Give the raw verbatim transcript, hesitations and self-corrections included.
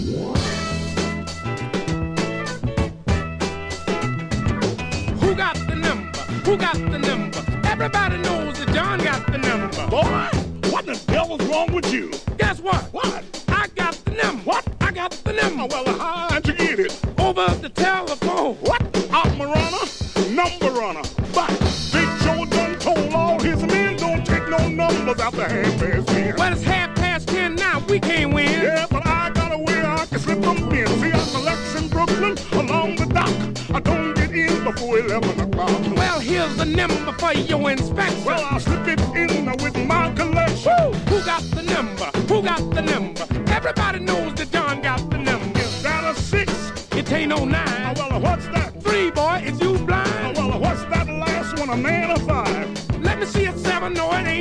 Who got the number? Who got the number? Everybody knows that John got the number. Boy, what the devil's wrong with you? Guess what? What? I got the number. What? I got the number. Oh, well, how'd you get it? Over the telephone. What? Opera runner? Number runner. But Big Joe done told all his men don't take no numbers after half past ten. Well, it's half past ten now. We can't win. Yeah, but I got a way I can slip them in. See, I collects in Brooklyn along the dock. I don't get in before eleven o'clock. Well, here's the number for your inspection. Well, I'll slip it in with my collection. Woo! Who got the number? Who got the number? Everybody knows that John got the number. Is that a six? It ain't no nine. Oh, well, what's that? Three, boy. Is you blind? Oh, well, what's that last one, a man or five? Let me see a seven. No, it ain't